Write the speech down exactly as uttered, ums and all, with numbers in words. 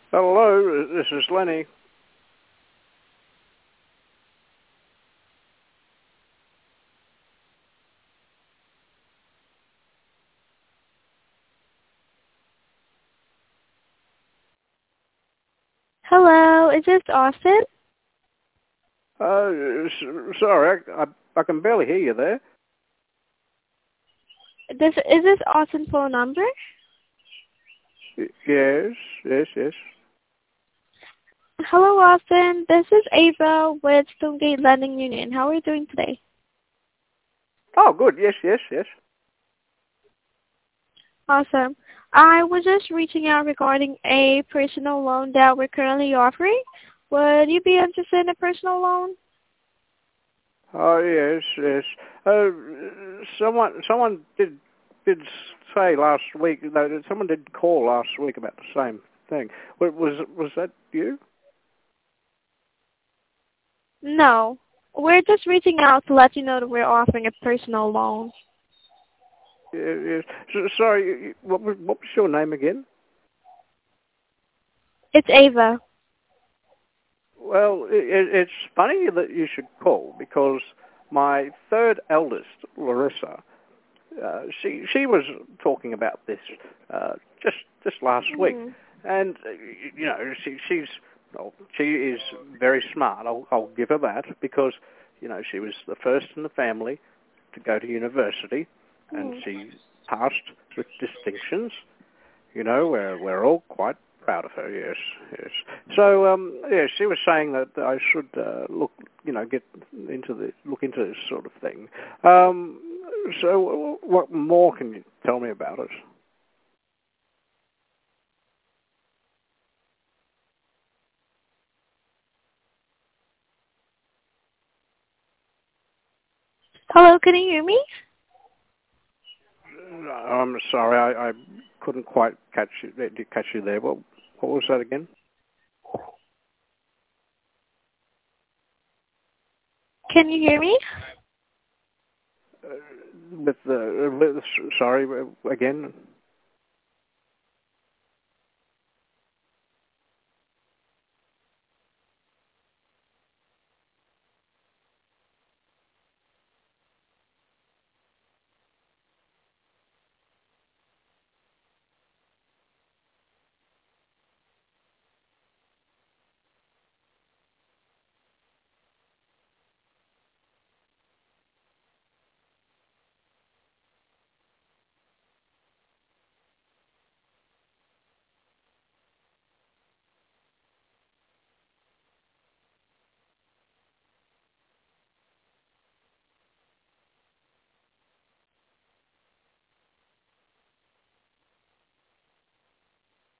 Hello, this is Lenny. Hello, is this Austin? Uh, s- sorry, I, I, I can barely hear you there. This is this Austin's phone number? Y- Yes, yes, yes. Hello, Austin. This is Ava with Stonegate Lending Union. How are you doing today? Oh, good. Yes, yes, yes. Awesome. I was just reaching out regarding a personal loan that we're currently offering. Would you be interested in a personal loan? Oh, yes, yes. Uh, someone, someone did did say last week. No, someone did call last week about the same thing. Wa- Was was that you? No. We're just reaching out to let you know that we're offering a personal loan. Yes. yes. So, sorry, you- you- what was what was your name again? It's Ava. Well, it, it's funny that you should call because my third eldest, Larissa, uh, she she was talking about this uh, just just last week, Mm-hmm. and uh, you know she she's well, she is very smart. I'll I'll give her that because you know she was the first in the family to go to university, and Mm-hmm. she passed with distinctions. You know, we're we're all quite proud of her. Yes, yes. So, um, yeah, she was saying that I should uh, look, you know, get into the look into this sort of thing. Um, so, what more can you tell me about it? Hello, can you hear me? I'm sorry, I, I couldn't quite catch you, catch you there. What what was that again? Can you hear me? Uh, with the with, sorry again.